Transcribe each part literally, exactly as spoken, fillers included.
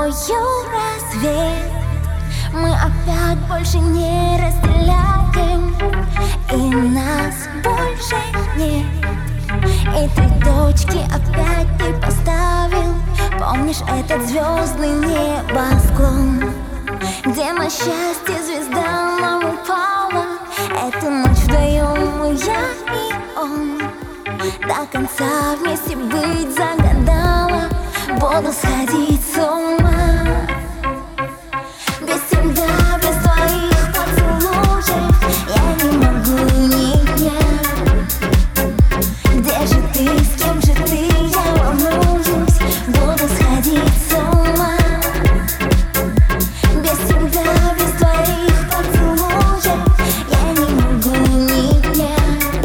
тобою рассвет. Мы опять больше не разделяем, и нас больше нет. И три точки опять ты поставил. Помнишь этот звездный небосклон, где на счастье звезда нам упала? Эту ночь вдвоем я и он до конца вместе быть загадала. Буду сходить с ума без тебя, без твоих поцелуев. Я не могу ни дня. Где же ты, с кем же ты, я волнуюсь. Буду сходить с ума без тебя, без твоих поцелуев. Я не могу ни дня.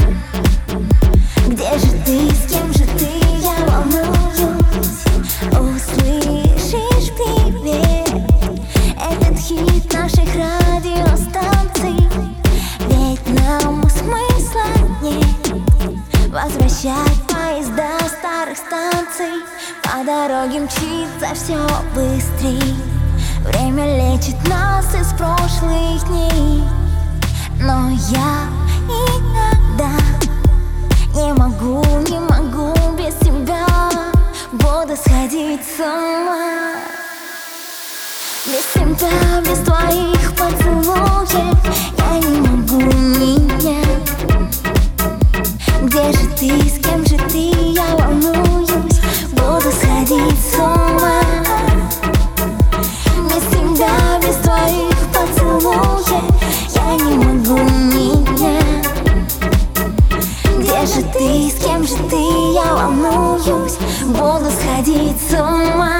Где же ты, с кем же ты, я волнуюсь. Услышишь привет, этот хит наших радиостанций. Ведь нам смысла нет возвращать поезда старых станций. По дороге мчится все быстрей. Время лечит нас из прошлых дней. Но я иногда не могу, не могу без тебя. Буду сходить с ума без тебя, без твоих поцелуев. Я не могу ни дня. Где же ты, с кем же ты, я волнуюсь. Буду сходить с ума без тебя, без твоих поцелуев. Я не могу ни дня. Где же ты, с кем же ты, я волнуюсь. Буду сходить с ума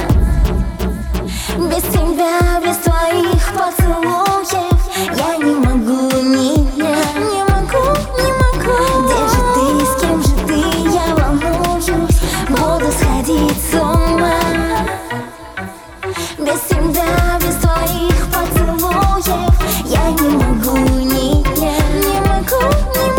без тебя, без твоих поцелуев. Я не могу ни дня. Не могу, не могу. Где же ты, с кем же ты, я волнуюсь. Буду сходить с ума без тебя, без твоих поцелуев. Я не могу ни дня. Не могу, не могу.